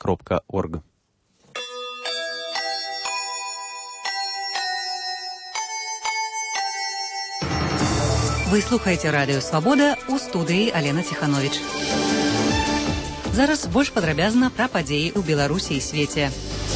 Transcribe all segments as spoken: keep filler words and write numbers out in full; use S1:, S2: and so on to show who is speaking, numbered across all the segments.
S1: кропка орг.
S2: Вы слухаеце радыё Свабода, у студыі Алена Ціхановіч. Зараз больш падрабязна пра падзеі ў Беларусі і свеце.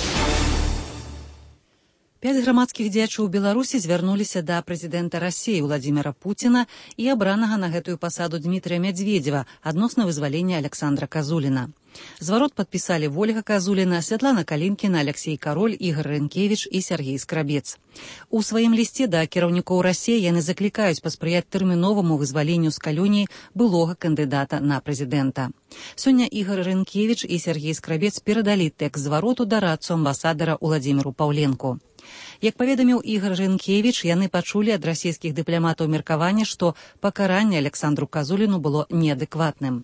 S2: Пяць грамадскіх дзеячоў Беларусі звярнуліся да прэзідэнта Расіі Владзіміра Пуціна і абранага на гэтую пасаду Дмітрыя Мядзведзева адносна вызвалення Александра Казуліна. Зварот падпісалі Вольга Казуліна, Святлана Калінкіна, Алексей Кароль, Ігор Рынкевіч і Сергей Скрабец. У сваім лісце да кіраўнікоў Расіі яны заклікаюць паспрыяць тэрміноваму вызваленню з калоніі былога кандыдата на прэзідэнта. Сёння Ігор Рынкевіч і Сергей Скрабец перадалі тэкст звароту дарадцу амбасадара Уладзіміру Паўленку. Як паведаміў Ігор Рынкевіч, яны пачулі ад расійскіх дыпламатаў меркаванне, што пакаранне Александру Казуліну было неадэкватным.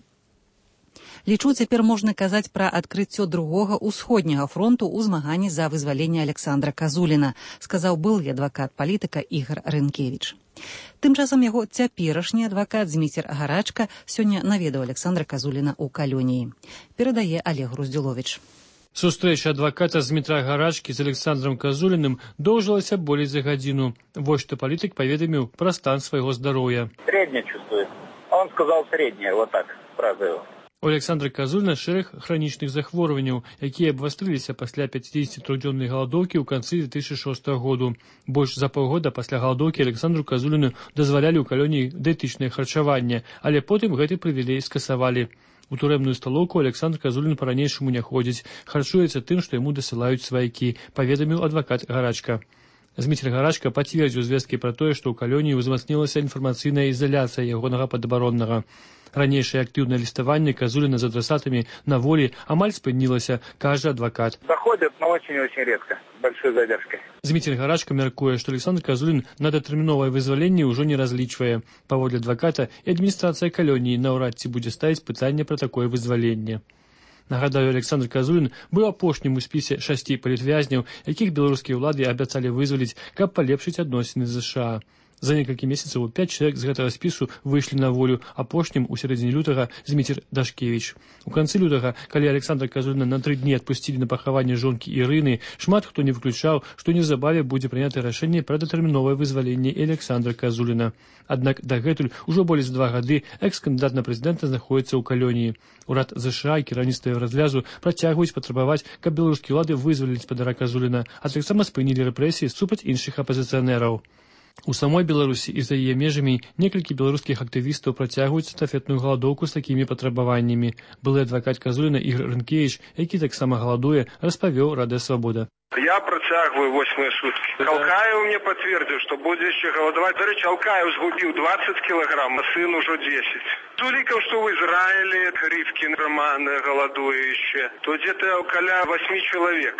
S2: Лічу, цяпер можна казаць пра адкрыццё другога ўсходняга фронту ў змаганні за вызваленне Александра Казуліна, сказаў былы адвакат палітыка Ігор Рынкевіч. Тым часам яго цяперашні адвакат Зміцер Гарачка сёння наведаў Александра Казуліна ў калоніі. Перадае Олег Груздзіловіч.
S3: Сустрэча адваката Змітра Гарачкі з Александром Казуліным доўжылася болей за гадзіну. Вось што палітык паведаміў пра стан свайго здароўя.
S4: Средне чувствует. Он сказал среднее, вот так, фраза его.
S3: У Александра Казуліна шэраг хранічных захворванняў, якія абвастрыліся пасля пяцідзесяцітрохдзённай галадоўкі ў канцы две тысячы шостага году. Больш за паўгода пасля галадоўкі Александру Казуліну дазвалялі ў калоніі дыетычнае харчаванне, але потым гэты прывілей скасавалі. У турэмную сталоўку Александр Казулін па-ранейшаму не ходзіць, харчуецца тым, што яму дасылаюць сваякі, паведаміў адвакат Гарачка. Зміцер Гарачка пацвердзіў звесткі пра тое, што ў калоніі ўзмацнілася інфармацыйная ізаляцыя ягонага падабароннага. Ранейшае актыўнае ліставанне Казуліна з адрасатамі на волі амаль спынілася, кажа адвакат.
S4: Заходят, но очень-очень редко, с большой задержкой.
S3: Зміцер Гарачка мяркуе, што Александр Казулін на датэрміновае вызваленне ўжо не разлічвае. Паводле адваката і адміністрацыя калоніі наўрад ці будзе ставіць пытанне пра такое вызваленне. Нагадаю, Александр Казулін быў апошнім у спісе шасці палітвязняў, якіх беларускія ўлады абяцалі вызваліць, каб палепшыць адносіны з ЗША. За некалькі месяцаў пяць чалавек з гэтага спісу выйшлі на волю, апошнім у сярэдзіне лютага Зміцер Дашкевіч. У канцы лютага, калі Александра Казуліна на тры дні адпусцілі на пахаванне жонкі Ірыны, шмат хто не выключаў, што неўзабаве будзе прынята рашэнне пра датэрміновае вызваленне Александра Казуліна. Аднак дагэтуль ужо болей за два гады экс-кандыдат на прэзідэнта знаходіцца ў калоніі. Урад ЗША і кіраўніцтва Еўразвязу працягваюць патрабаваць, каб беларускія ўлады вызвалілі спадара Казуліна, а таксама спынілі рэпрэсіі супраць іншых апазіцыянераў. У самой Беларусі і за яе межамі некалькі беларускіх актывістаў працягваюць эстафетную галадоўку з такімі патрабаваннямі. Былы адвакат Казуліна Ігор Рынкевіч, які таксама галадуе, распавёў Радыё Свабода.
S5: Я працягваю восьмыя суткі. Алкаев мне пацвердзіў, што будзе яшчэ галадаваць. Дарэчы, Алкаев згубіў двадцать кілаграм, а сын ужо десять. Тулікаў, што ў Ізраілі Рывкін Роман галадуе яшчэ, то дзе-то каля восьми чалавек.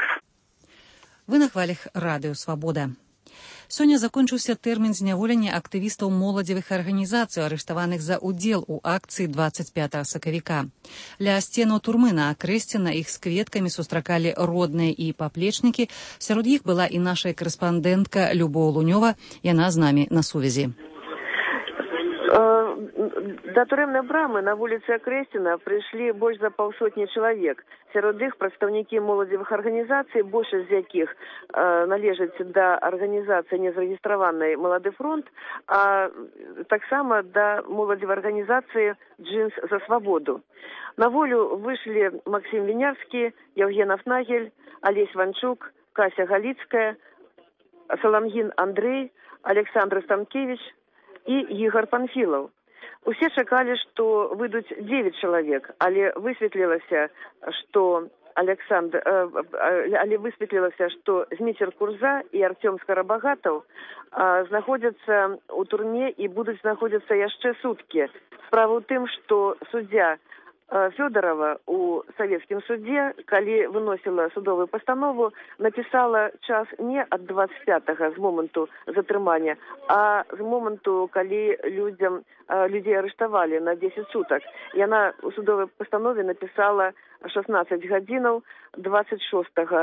S2: Вы на хвалях Радыё Свабода. Сёння закончыўся тэрмін зняволення актывістаў моладзевых арганізацый, арыштаваных за ўдзел у акцыі двадцать пятага сакавіка. Ля сценаў турмы на Акрэсціна іх з кветкамі сустракалі родныя і паплечнікі. Сярод іх была і наша карэспандэнтка Любоў Лунёва, яна з намі на сувязі.
S6: Да турэмнай брамы на вуліцы Акрэсціна прыйшлі больш за паўсотні чалавек. Сярод іх прадстаўнікі моладзевых арганізацый, большасць з якіх э, належаць да арганізацыі незарэгістраванай «Малады фронт», а таксама да моладзевай арганізацыі «Джинс за свабоду». На волю выйшлі Максим Вінярскі, Евген Афнагель, Олесь Ванчук, Кася Галіцкая, Саламгін Андрей, Александр Станкевич і Ігор Панфілаў. Усе чакалі, што выйдуць дзевяць чалавек, але высветлілася, што Александр, э, але высветлілася, што Зміцер Курза і Артём Скарабагатаў э, знаходзяцца ў турме і будуць знаходзіцца яшчэ суткі. Справа ў тым, што суддзя Фёдорова у савецкім судзе, калі выносіла судовую пастанову, напісала час не ад двадцать пятага з моманту затрымання, а з моманту, калі людзям, людзей арыштавалі на дзесяць сутак. Яна у судовай пастанове напісала шаснаццаць гадзінаў двадцать шостага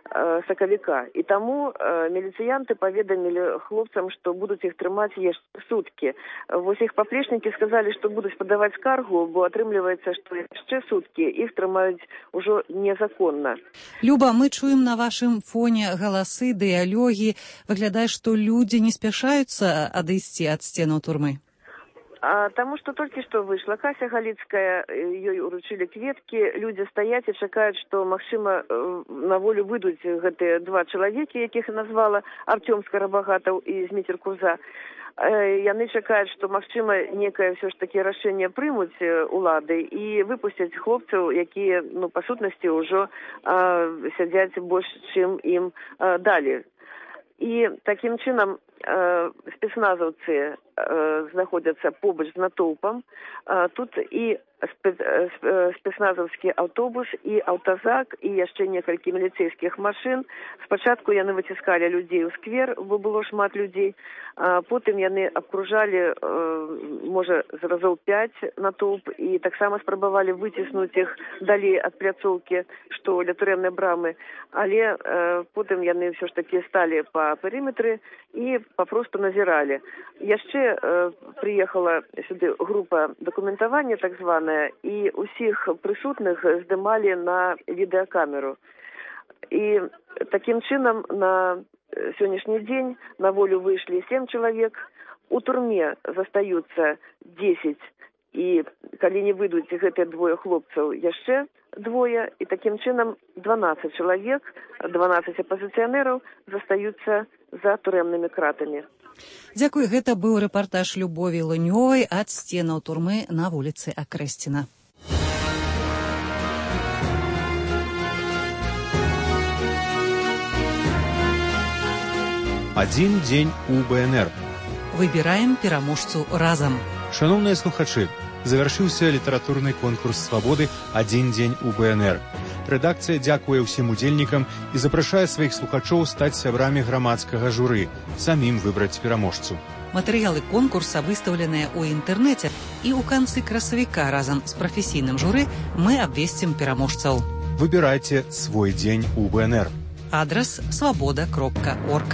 S6: сакавіка. І таму міліцыянты паведамілі хлопцам, што будуць іх трымаць яшчэ суткі. Вось іх паплечнікі сказалі, што будуць падаваць скаргу, бо атрымліваецца, што яшчэ суткі іх трымаюць ужо незаконна.
S2: Люба, мы чуем на вашым фоне галасы, дыялогі. Выглядае, што людзі не спяшаюцца адысці ад сценаў турмы.
S6: А, таму што толькі што выйшла Кася Галіцкая, ёй уручылі кветкі, людзі стаяць і чакаюць, што, магчыма, на волю выйдуць гэтыя два чалавекі, якіх назвала Артём Скарабагатаў і Зміцер Куза. Яны чакаюць, што, магчыма, некае ўсё ж такі рашэнне прымуць улады і выпусцяць хлопцаў, якія, ну, па сутнасці, ўжо а, сядзяць больш, чым ім а, далі. І такім чынам э, спецназаўцы э, знаходзяцца побач з натоўпам. Э, тут і спец, э, спецназаўскі аўтобус, і аўтазак, і яшчэ некалькі міліцэйскіх машын. Спачатку яны выціскалі людзей у сквер, бо было шмат людзей. А потым яны абкружалі, э, можа, з разоў пяць натоўп, і таксама спрабавалі выціснуць іх далей ад пляцоўкі, што ля турэмнай брамы. Але э, потым яны ўсё ж такі сталі па перыметры і папросту назіралі. Яшчэ э, прыехала сюды група дакументавання, так званая, і ўсіх прысутных здымалі на відэакамеру. І такім чынам на сённяшні дзень на волю выйшлі сем чалавек, у турме застаюцца дзесяць, і калі не выйдуць гэтыя двое хлопцаў, яшчэ двое, і такім чынам дванаццаць чалавек, дванаццаць апазіцыянераў застаюцца за турэмнымі кратамі.
S2: Дзякуй, гэта быў рэпартаж Любові Лынёвай ад сценаў турмы на вуліцы Акрэсціна.
S1: Адзін дзень у БНР.
S2: Выбіраем пераможцу разам.
S1: Шановныя слухачы, завяршыўся літаратурны конкурс свабоды «Адзін дзень у БНР». Рэдакцыя дзякуе ўсім удзельнікам і запрашае сваіх слухачоў стаць сябрамі грамадскага журы, самім выбраць пераможцу.
S2: Матэрыялы конкурса выстаўленыя ў інтэрнэце, і ў канцы красавіка разам з прафесійным журы мы абвесцім пераможцаў.
S1: Выбірайце свой дзень у БНР.
S2: Адрас свабода кропка орг.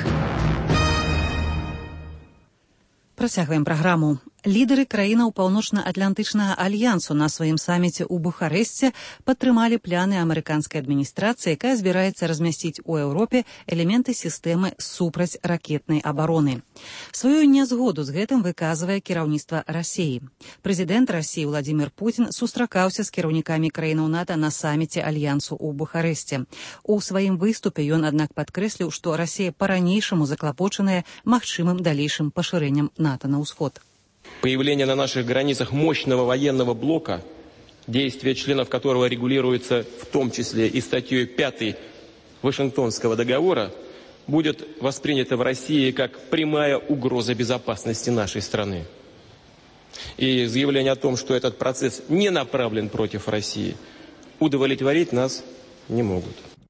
S2: Працягваем праграму. Лідары краінаў Паўночна-Атлантычнага альянсу на сваім саміце ў Бухарэсце падтрымалі пляны амерыканскай адміністрацыі, якая збіраецца размясціць у Еўропе элементы сістэмы супрацьракетнай абароны. Сваю нязгоду з гэтым выказвае кіраўніцтва Расіі. Прэзідэнт Расіі Владзімір Пуцін сустракаўся з кіраўнікамі краінаў НАТО на саміце альянсу ў Бухарэсце. У сваім выступе ён, аднак, падкрэсліў, што Расія па-ранейшаму заклапочаная магчымым далейшым пашырэннем НАТО на ўсход.
S7: Появление на наших границах мощного военного блока, действия членов которого регулируются в том числе и статьей пятой Вашингтонского договора, будет воспринято в России как прямая угроза безопасности нашей страны. И заявление о том, что этот процесс не направлен против России, удовлетворить нас не могут.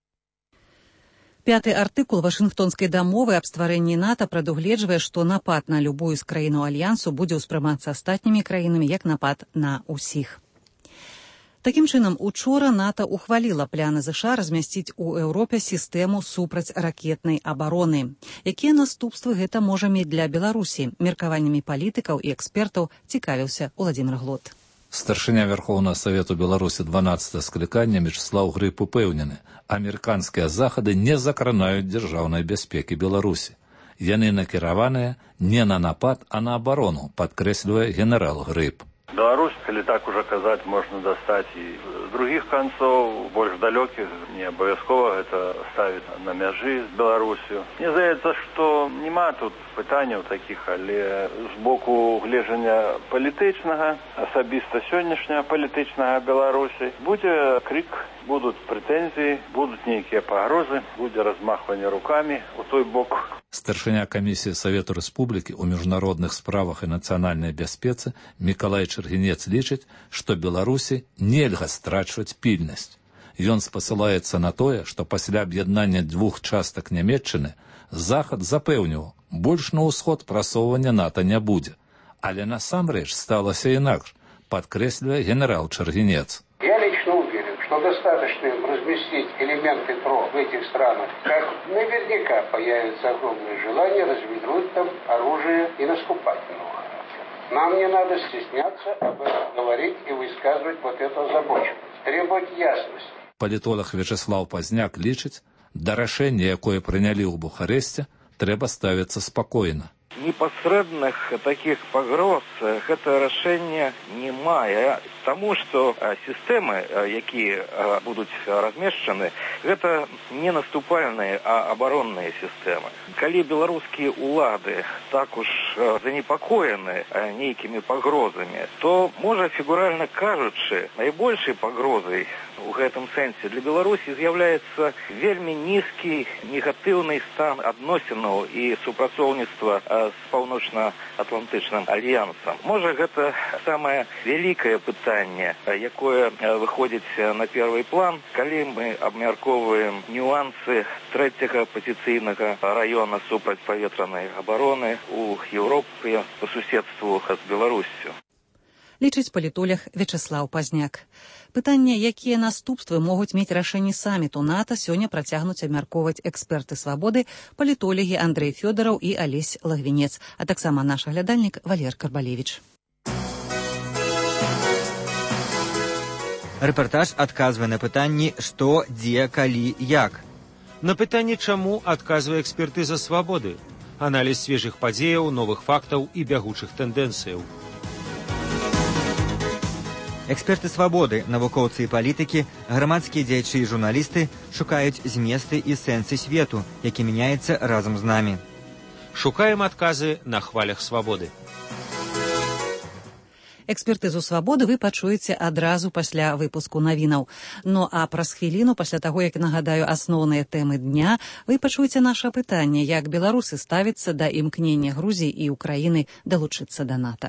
S2: Пяты артыкул Вашынгтонскай дамовы аб стварэнні НАТО прадугледжвае, што напад на любую з краінаў альянсу будзе ўспрымацца астатнімі краінамі як напад на ўсіх. Такім чынам, учора НАТО ухваліла пляны ЗША размясціць у Еўропе сістэму супрацьракетнай абароны. Якія наступствы гэта можа мець для Беларусі? Меркаваннямі палітыкаў і экспертаў цікавіўся Уладзімір Глот.
S8: Старшыня Верховного Совету Беларусі дванаццатага склікання Мячеслав Грыб упэўнены, амерыканскія захады не закранаюць дзяржаўнай бяспекі Беларусі. Яны накіраваныя не на напад, а на абарону, падкрэслівае генерал Грыб.
S9: Беларусь, калі так уже казаць, можна дастаць і з другіх канцоў, больш далёкіх, не абавязкова гэта ставіць на мяжы з Беларусю. Мне здаецца, што няма тут пытанняў такіх, але з боку гледжання палітычнага, асабіста сённяшняга палітычнага Беларусі, будзе крик, будуць прэтэнзіі, будуць нейкія пагрозы, будзе размахванне рукамі у той бок.
S8: Старшыня камісіі Савету Рэспублікі ў міжнародных справах і нацыянальнай бяспецы Мікалай Чыргінец лічыць, што Беларусі нельга страчваць пільнасць. Ён спасылаецца на тое, што пасля аб'яднання двух частак Нямецчыны Захад запэўніў, больш на ўсход прасоўвання НАТО не будзе. Але насамрэч сталася інакш, падкрэслівае генерал Чыргінец.
S10: Я лично уверен, что достаточно им разместить элементы ПРО в этих странах, как наверняка появится огромное желание развернуть там оружие и наступательного характера. Нам не надо стесняться об этом говорить и высказывать вот эту озабоченность, требовать ясности.
S8: Палітолог Вячеслав Пазняк лічыць, да рашэння, якое прынялі ў Бухарэсце, трэба ставіцца спакойна.
S11: Непасрэдных таких пагроз гэта рашэнне не мае, таму што сістэмы, якія будуць размешчаны, гэта не наступальныя, а абаронныя сістэмы. Калі беларускія ўлады так уж занепакоены нейкімі пагрозамі, то, можа, фігуральна кажучы, найбольшай пагрозай у гэтым сэнсе для Беларусі з'яўляецца вельмі нізкі негатыўны стан адносінаў і супрацоўніцтва з паўночна-атлантычным альянсам. Можа, гэта самае вялікае пытанне, якое выходзіць на першы план, калі мы абмяркоўваем нюансы трэцяга пазіцыйнага раёна супрацьпаветранай абароны ў Еўропе па суседству з Беларуссю.
S2: Лічыць палітолог Вячеслав Пазняк. Пытанне, якія наступствы могуць мець рашэнні саміту НАТО, сёння працягнуць абмяркоўваць эксперты «Свабоды», палітолагі Андрэй Фёдараў і Алесь Лагвінец, а таксама наш аглядальнік Валер Карбалевіч.
S12: Рэпартаж адказвае на пытанні «Што, дзе, калі, як?».
S1: На пытанне «Чаму?» адказвае экспертыза «Свабоды». Аналіз свежых падзеяў, новых фактаў і бягучых тэндэнцыяў.
S12: Эксперты «Свабоды», навукоўцы і палітыкі, грамадскія дзеячы і журналісты шукаюць зместы і сэнсы свету, які мяняецца разам з намі.
S1: Шукаем адказы на хвалях «Свабоды».
S2: Экспертызу «Свабоды» вы пачуеце адразу пасля выпуску навінаў. Ну а праз хвіліну, пасля таго, як нагадаю асноўныя тэмы дня, вы пачуеце наша пытанне, як беларусы ставяцца да імкнення Грузіі і Украіны далучыцца да НАТО.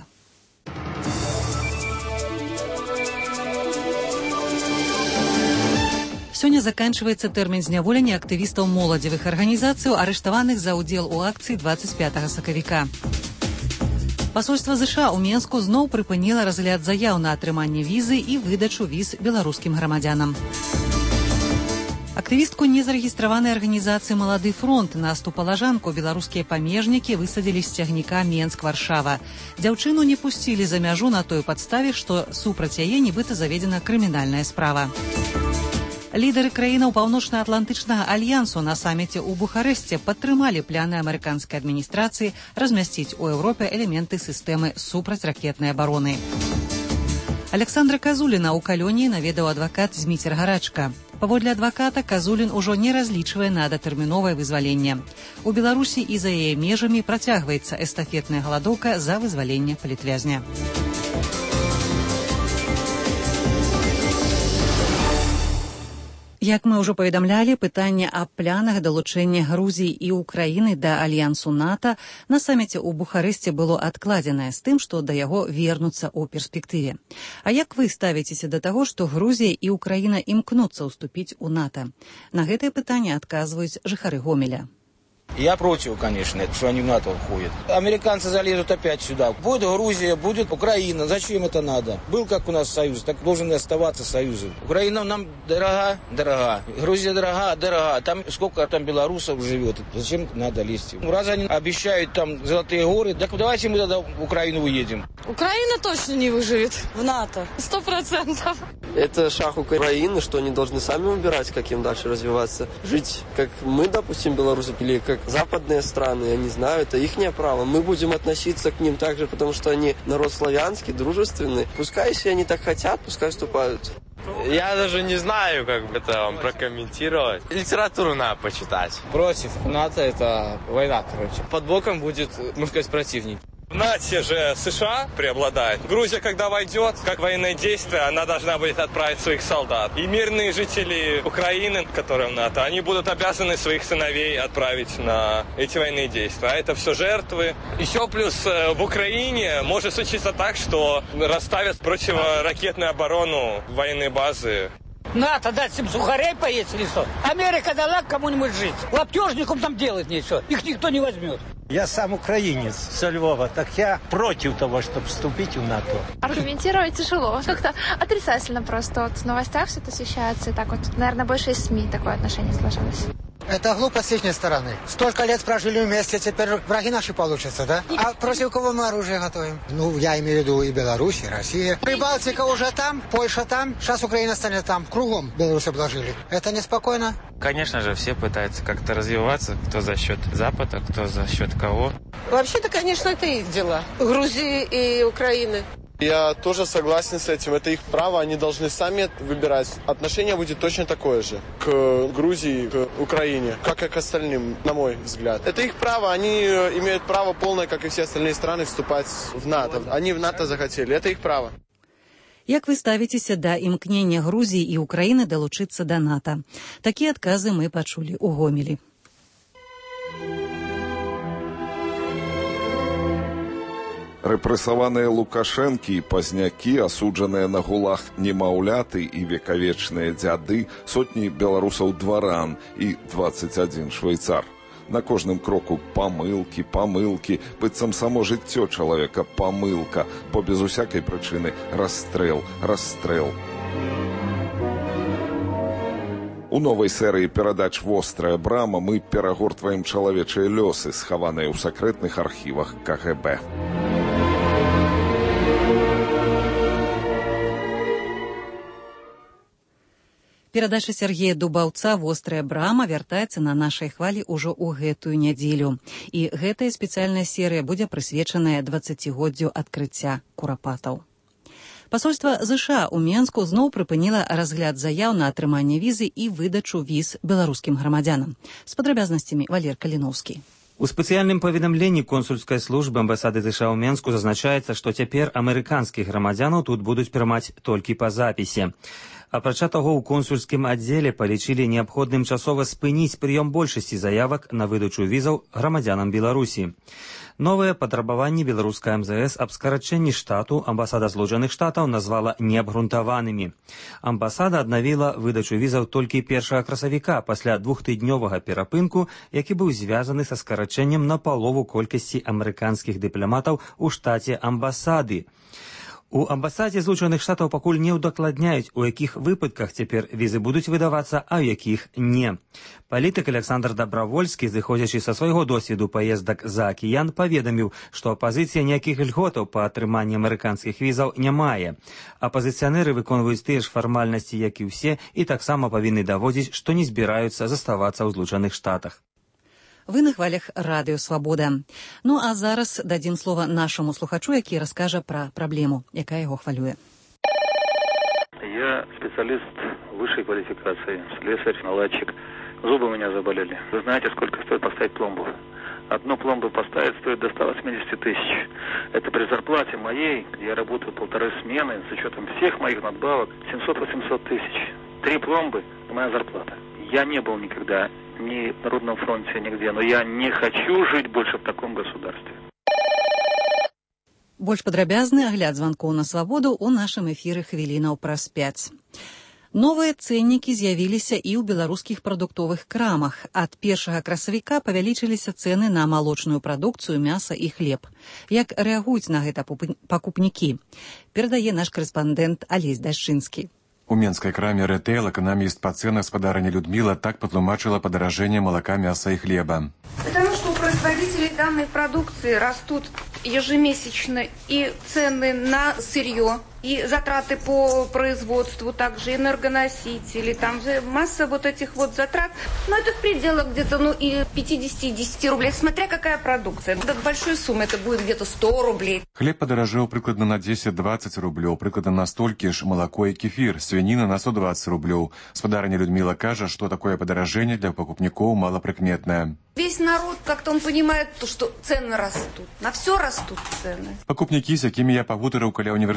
S2: Сёння заканчваецца тэрмін зняволення актывістаў моладзевых арганізацый, арыштаваных за ўдзел у акцыі дваццаць пятага сакавіка. Пасольства ЗША ў Менску зноў прыпыніла разгляд заяў на атрыманне візы і выдачу віз беларускім грамадзянам. Актывістку незарэгістраванай арганізацыі «Малады фронт» Насту Палажанку беларускія памежнікі высадзілі з цягніка Менск-Варшава. Дзяўчыну не пусцілі за мяжу на той падставе, што супраць яе нібыта заведзена крымінальная справа. Лідары краінаў Паўночна-Атлантычнага альянсу на саміце ў Бухарэсце падтрымалі пляны амерыканскай адміністрацыі размясціць у Еўропе элементы сістэмы супрацьракетнай абароны. Александра Казуліна ў Калоніі наведаў адвакат Зміцер Гарачка. Паводле адваката, Казулін ужо не разлічвае на датэрміновае вызваленне. У Беларусі і за яе межамі працягваецца эстафетная галадоўка за вызваленне палітвязня. Як мы ўжо паведамлялі, пытанне аб планах далучэння Грузіі і Украіны да альянсу НАТО на саміце ў Бухарэсце было адкладзенае з тым, што да яго вернуцца ў перспектыве. А як вы ставіцеся да таго, што Грузія і Украіна імкнуцца ўступіць у НАТО? На гэтае пытанне адказваюць жыхары Гомеля.
S13: Я против, конечно, что они в НАТО уходят. Американцы залезут опять сюда. Будет Грузия, будет Украина. Зачем это надо? Был как у нас союз, так должен и оставаться союзом. Украина нам дорога, дорога. Грузия дорога, дорога. Там сколько там белорусов живет. Зачем надо лезть? Раз они обещают там золотые горы, так давайте мы тогда в Украину уедем.
S14: Украина точно не выживет в НАТО. Сто процентов.
S15: Это шаг Украины, что они должны сами выбирать, как им дальше развиваться. Жить, как мы, допустим, белорусы, или как западные страны, я не знаю, это их право. Мы будем относиться к ним так же, потому что они народ славянский, дружественный. Пускай, если они так хотят, пускай вступают.
S16: Я даже не знаю, как это вам прокомментировать. Литературу надо почитать.
S17: Против НАТО это война, короче. Под боком будет, можно сказать, противник.
S18: В НАТО же США преобладает. Грузия, когда войдет, как военное действие, она должна будет отправить своих солдат. И мирные жители Украины, которые в НАТО, они будут обязаны своих сыновей отправить на эти военные действия. А это все жертвы. Еще плюс в Украине может случиться так, что расставят противоракетную оборону военной базы.
S19: НАТО дать им сухарей поесть или что? Америка дала кому-нибудь жить. Лаптежникам там делать нечего. Их никто не возьмет.
S20: Я сам украинец со Львова, так я против того, чтобы вступить в НАТО.
S21: Аргументировать тяжело. Как-то отрицательно просто. Вот в новостях все это освещается. И так вот, наверное, больше из СМИ такое отношение сложилось.
S22: Это глупость с их стороны. Столько лет прожили вместе, теперь враги наши получатся, да? А против кого мы оружие готовим? Ну, я имею в виду и Беларусь, и Россия. Прибалтика уже там, Польша там, сейчас Украина станет там. Кругом Беларусь обложили. Это неспокойно?
S23: Конечно же, все пытаются как-то развиваться, кто за счет Запада, кто за счет кого.
S24: Вообще-то, конечно, это их дела. Грузии и Украины.
S25: Я тоже согласен с этим. Это их право, они должны сами выбирать. Отношение будет точно такое же к Грузии, к Украине, как и к остальным, на мой взгляд. Это их право, они имеют право полное, как и все остальные страны, вступать в НАТО. Они в НАТО захотели, это их право.
S2: Як вы ставіцеся да імкнення Грузії і України далучыцца да НАТО? Такія адказы мы пачулі ў Гомелі.
S26: Рэпрэсаваныя Лукашэнкі і пазнякі, асуджаныя на гулах немаўляты і векавечныя дзяды, сотні беларусаў-дваран і дваццаць адзін швейцар. На кожным кроку памылкі, памылкі, быццам само жыццё чалавека памылка, бо без усякай прычыны расстрэл, расстрэл. У новай серыі перадач «Вострая брама» мы перагортваем чалавечыя лёсы, схаваныя ў сакрэтных архівах ка гэ бэ.
S2: Перадача Сергея Дубаўца «Вострая брама» вяртаецца на нашай хвалі ўжо ў гэтую нядзелю. І гэтая спецыяльная серыя будзе прысвечаная дваццацігоддзю адкрыцця курапатаў. Пасольства ЗША ў Менску зноў прыпыніла разгляд заяў на атрыманне візы і выдачу віз беларускім грамадзянам. З падрабязнасцямі Валер Каліноўскі.
S12: У спецыяльным паведамленні консульскай службы амбасады ЗША ў Менску зазначаецца, што цяпер амерыканскіх грамадзянаў тут будуць прымаць толькі па запісе. Апрача таго, у консульскім аддзеле палічылі неабходным часова спыніць прыём большасці заявак на выдачу візаў грамадзянам Беларусі. Новыя патрабаванні беларускай эм зэ эс аб скарачэнні штату амбасада Злучаных Штатаў назвала неабгрунтаванымі. Амбасада аднавіла выдачу візаў толькі першага красавіка пасля двухтыднёвага перапынку, які быў звязаны са скарачэннем на палову колькасці амерыканскіх дыпламатаў у штаце амбасады. У амбасадзе Злучаных Штатаў пакуль не ўдакладняюць, у якіх выпадках цяпер візы будуць выдавацца, а ў якіх не. Палітык Александр Дабравольскі, зыходзячы са свайго досведу паездак за акіян, паведаміў, што апазіцыя ніякіх льготаў па атрыманні амерыканскіх візаў не мае. Апазіцыянеры выконваюць тыя ж фармальнасці, як і ўсе, і таксама павінны даводзіць, што не збіраюцца заставацца ў Злучаных Штатах.
S2: Вы на хвалях Радыё Свабода. Ну а зараз дадзім слова нашаму слухачу, які раскажа пра праблему, якая яго хвалюе.
S27: Я специалист высшей квалификации, слесарь, наладчик. Зубы у меня заболели. Вы знаете, сколько стоит поставить пломбу? Одну пломбу поставить стоит до ста восьмидесяти тысяч. Это при зарплате моей, где я работаю полторы смены, с учетом всех моих надбавок, семьсот-восемьсот тысяч. Три пломбы – моя зарплата. Я не был никогда ни в Народном фронте, нигде, но я не хочу жить больше в таком государстве.
S2: Больш падрабязны агляд званкоў на свабоду ў нашым эфіры хвілінаў праз пяць. Новыя цэннікі з'явіліся і ў беларускіх прадуктовых крамах. Ад першага красавіка павялічыліся цэны на малочную прадукцыю, мяса і хлеб. Як рэагуюць на гэта пакупнікі? Перадае наш корэспандэнт Алесь Дашчынскі.
S28: У менской краме «Ретейл» экономист по ценам господарыня Людмила так потлумачила подорожение молока, мяса и хлеба.
S29: Потому что у производителей данной продукции растут ежемесячно и цены на сырье, и затраты по производству, также энергоносители, там же масса вот этих вот затрат. Но это в пределах где-то, ну, и пятидесяти рублей, смотря какая продукция. Это большой суммы, это будет где-то сто рублей.
S28: Хлеб подорожал прикладно на десять-двадцать рублей, прикладно на столькі ж молоко и кефир, свинина на сто двадцать рублей. Спадарыня Людмила кажа, что такое подорожение для покупников малоприкметное.
S29: Весь народ, как-то он понимает, что цены растут, на все растут цены.
S28: Покупники, с якими я пагутарыў каля універсаму,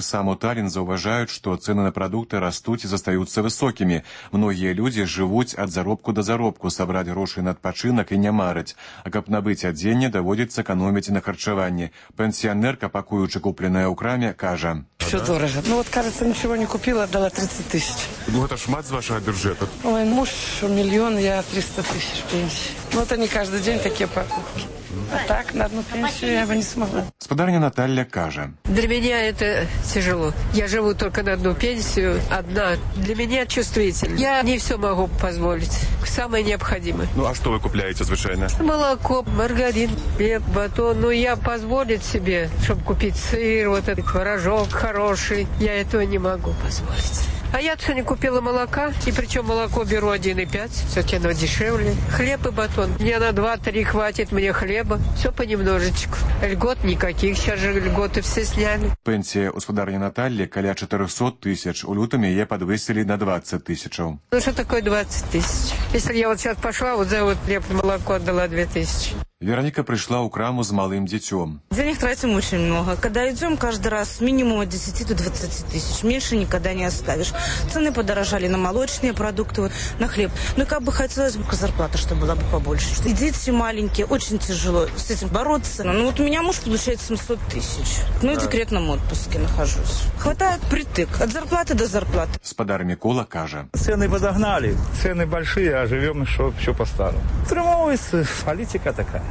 S28: Калін заўважаюць, што цэны на прадукты растуць і застаюцца высокімі. Многія людзі жывуць ад заробку да заробку, сабраць грошы на адпачынак і не мараць. А каб набыць адзенне, даводзіцца эканоміць на харчаванні. Пенсіянерка, пакуючы купленае ў краме, кажа:
S24: Все дорого. Ну вот, кажется, ничего не купила, отдала тридцать тысяч.
S28: Ну, это шмат з вашего бюджета.
S24: Ой, муж миллион, я триста тысяч пенсии. Ну, это не каждый день такие покупки. А так, на одну пенсию я бы не смогла.
S28: Господарня Наталья кажа:
S3: Для меня это тяжело. Я живу только на одну пенсию, одна. Для меня чувствительно. Я не все могу позволить. Самое необходимое.
S28: Ну, а что вы купляете, звычайно?
S3: Молоко, маргарин, хлеб, батон. Ну, я позволить себе, чтобы купить сыр, вот этот творожок хороший. Я этого не могу позволить. А я сегодня купила молока, и причем молоко беру один и пять, все-таки оно дешевле. Хлеб и батон. Мне на два-три хватит мне хлеба. Все понемножечку. Льгот никаких, сейчас же льготы все сняли.
S28: Пенсія господарні Наталлі каля чатырохсот тысяч. У лютым яе подвысили на двадцать тысячаў.
S3: Ну что такое двадцать тысяч? Если я вот сейчас пошла, вот за вот хлеб и молоко отдала две тысячи.
S28: Вероника пришла у краму с малым детем.
S24: Денег тратим очень много. Когда идем, каждый раз минимум от десяти до двадцати тысяч. Меньше никогда не оставишь. Цены подорожали на молочные продукты, вот, на хлеб. Ну, как бы хотелось бы зарплата, чтобы была бы побольше. И дети маленькие, очень тяжело с этим бороться. Ну, вот у меня муж получает семьсот тысяч. Ну, в декретном отпуске нахожусь. Хватает притык. От зарплаты до зарплаты.
S28: Господар Микола кажа:
S4: Цены подогнали. Цены большие, а живем еще, еще по-старому. Трымовывается, политика такая.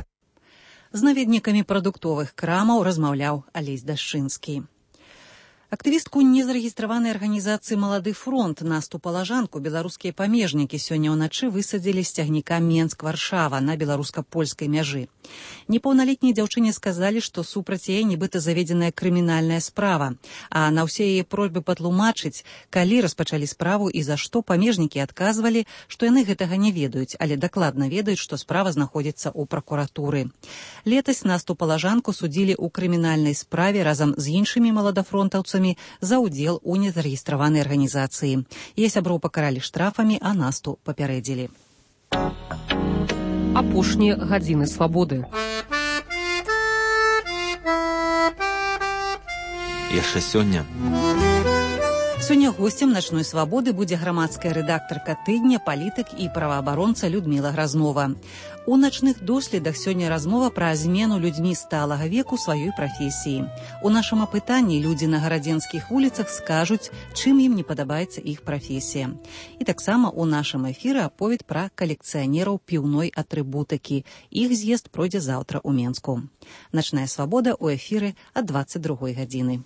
S2: З наведнікамі прадуктовых крамаў размаўляў Алесь Дашчынскі. Актывістку незарэгістраванай арганізацыі «Малады фронт» Насту Палажанку беларускія памежнікі сёння ўначы высадзілі з цягніка Менск-Варшава на беларуска-польскай мяжы. Непаўналетняй дзяўчыне сказалі, што супраць яе нібыта заведзеная крымінальная справа, а на ўсе яе просьбы патлумачыць, калі распачалі справу і за што, памежнікі адказвалі, што яны гэтага не ведаюць, але дакладна ведаюць, што справа знаходзіцца ў пракуратуры. Летась Насту Палажанку судзілі ў крымінальнай справе разам з іншымі маладафронтаўцамі за ўдзел у незарэгістраванай арганізацыі. Яе сяброў пакаралі штрафамі, а Насту папярэдзілі.
S5: Апошнія гадзіны свабоды.
S6: Яшчэ сёння.
S2: Сёння госцем начной свабоды будзе грамадская рэдактарка тыдня, палітык і праваабаронца Людміла Гразнова. У начных доследах сёння размова пра змену людзьмі сталага веку сваёй прафесіі. У нашым апытанні людзі на гарадзенскіх вуліцах скажуць, чым ім не падабаецца іх прафесія. І таксама у нашым эфіры аповед пра калекцыянераў піўной атрыбутыкі. Іх з'езд пройдзе заўтра ў Менску. Начная свабода ў эфіры ад дваццаць другой гадзіны.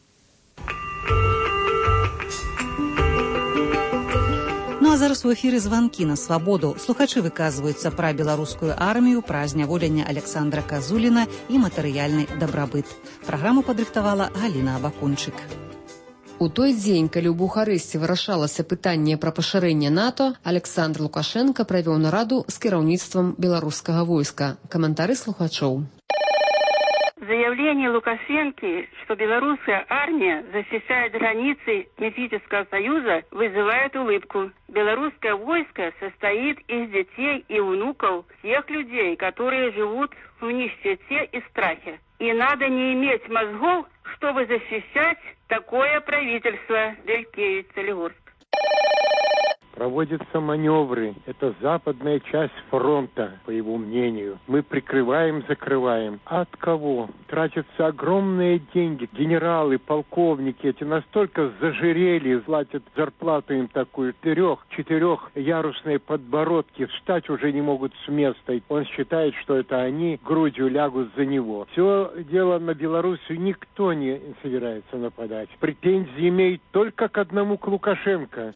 S2: Ну а зараз у эфіры званкі на свабоду. Слухачы выказваюцца пра беларускую армію, пра зняволенне Александра Казуліна і матэрыяльны дабрабыт. Праграму падрыхтавала Галіна Абакунчык.
S5: У той дзень, калі ў Бухарэсце вырашалася пытанне пра пашырэнне НАТО, Александр Лукашенко правёў нараду з кіраўніцтвам беларускага войска. Каментары слухачоў.
S7: Заявление Лукашенко, что белорусская армия защищает границы Мифического союза, вызывает улыбку. Белорусское войско состоит из детей и внуков тех людей, которые живут в нищете и страхе. И надо не иметь мозгов, чтобы защищать такое правительство. Делькевич, Солигорск.
S8: Проводятся маневры. Это западная часть фронта, по его мнению. Мы прикрываем, закрываем. А от кого? Тратятся огромные деньги. Генералы, полковники эти настолько зажирели, платят зарплату им такую. Трех-четырехярусные подбородки встать уже не могут с места. Он считает, что это они грудью лягут за него. Все дело на Белоруссию никто не собирается нападать. Претензии имеет только к одному, к Лукашенко.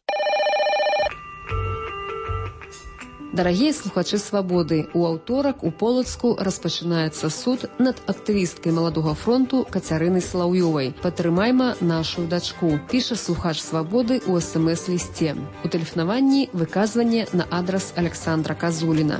S5: Дарагія слухачы свабоды, у аўторак у Полацку распачынаецца суд над актывісткай Маладога фронту Кацярынай Салаўёвай. Падтрымайма нашу дачку, піша слухач свабоды ў эс эм эс-лісце. У тэлефанаванні выказванне на адрас Александра Казуліна.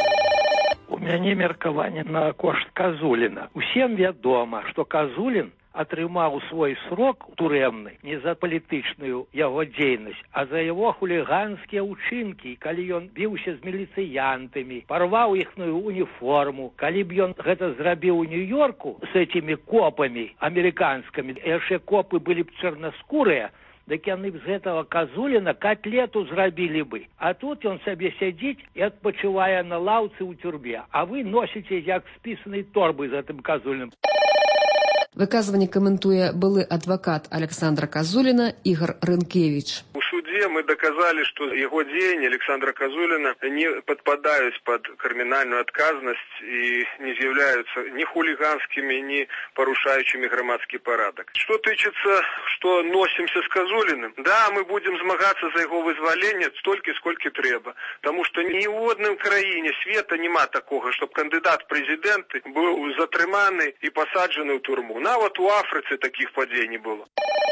S9: У мяне меркаванне на кошт Казуліна. Усім вядома, што Казулін
S1: атрымаў свой срок турэмны не за палітычную яго дзейнасць, а за яго хуліганскія ўчынкі, калі ён біўся з міліцыянтамі, парваў іхную уніформу. Калі б ён гэта зрабіў у Нью-Йорку з этими копамі амерыканскімі, яшчэ копы былі б чорнаскурыя, дык яны б з гэтага Казуліна котлету зрабілі бы. А тут ён сабе сядзіць і адпачывае на лаўцы ў тюрме. А вы носіце як спісанай торбы за тым Казуліным.
S5: Выказванне каментуе былы адвакат Александра Казуліна Ігор Рынкевич.
S6: У суде мы доказали, что его деяния Александра Казулина не подпадают под криминальную отказность и не являются ни хулиганскими, ни порушающими громадский порядок. Что тычется, что носимся с Казулиным, да, мы будем змагаться за его вызволение столько, сколько треба. Потому что ни в одной краине света нема такого, чтобы кандидат в президенты был затрыманы и посаджены в турму. Нават у Афрыцы таких падзей не было.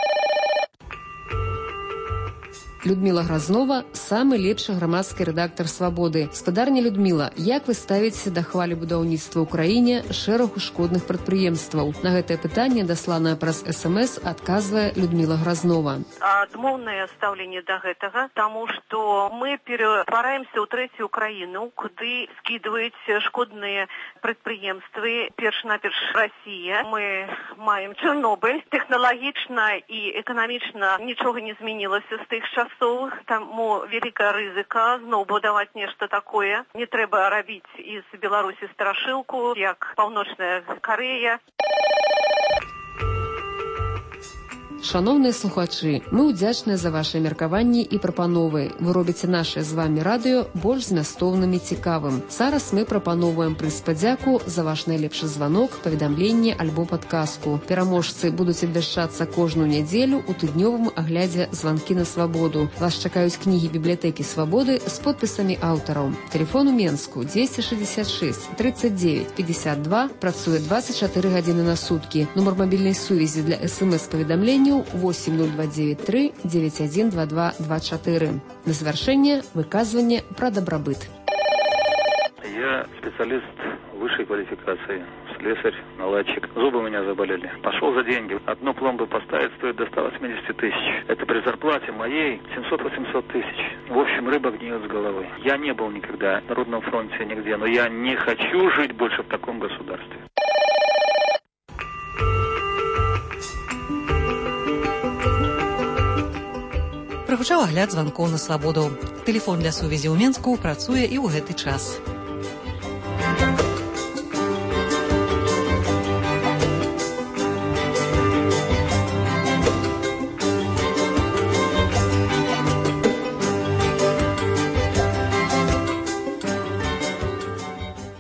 S5: Людмила Грознова – самы лепшы грамадскі рэдактар «Свабоды». Спадарня Людмила, як вы ставіце да хвалі будаўніцтва ў краіне шэрагу шкодных прадпрыемстваў? На гэтае пытанне, дасланае праз эс эм эс, адказвае Людмила Грознова.
S9: Адмоўнае стаўленне да гэтага, таму што мы ператвараемся ў трэцюю краіну, куды скідваюць шкодныя прадпрыемствы, перш-наперш Расія. Мы маем Чорнобыль. Тэхналагічна і эканамічна нічога не змянілася з тых часоў. Таму вялікая рызыка зноў будаваць нешта такое. Не трэба рабіць з Беларусі страшылку, як Паўночная Карэя.
S5: Шановныя слухачы, мы ўдзячныя за вашыя меркаванні і прапановы. Вы робіце наше з вами радыё больш змястоўным і цікавым. Зараз мы прапановваем прыз падзяку за ваш найлепшы званок, паведамленне альбо падказку. Пераможцы будуць абвяшчацца кожную нядзелю ў тыднёвым аглядзе «Званкі на свабоду». Вас чакаюць кнігі бібліятэкі «Свабоды» з подпісамі аўтараў. Телефон у Менску двести шестьдесят шесть тридцать девять пятьдесят два, працуе двадцать четыре гадзіны на суткі. Нумар мабільнай сувязі для эс эм эс-паведамленняў восемь ноль два девять три девять один два два два четыре. На завершение выказывание про добробыт.
S27: Я специалист высшей квалификации, слесарь, наладчик. Зубы у меня заболели. Пошел за деньги. Одну пломбу поставить стоит до ста восьмидесяти тысяч. Это при зарплате моей семьсот-восемьсот тысяч. В общем, рыба гниет с головы. Я не был никогда на Народном фронте нигде, но я не хочу жить больше в таком государстве.
S2: Прагучаў агляд званкоў на свабоду. Тэлефон для сувязі ў Менску працуе і ў гэты час.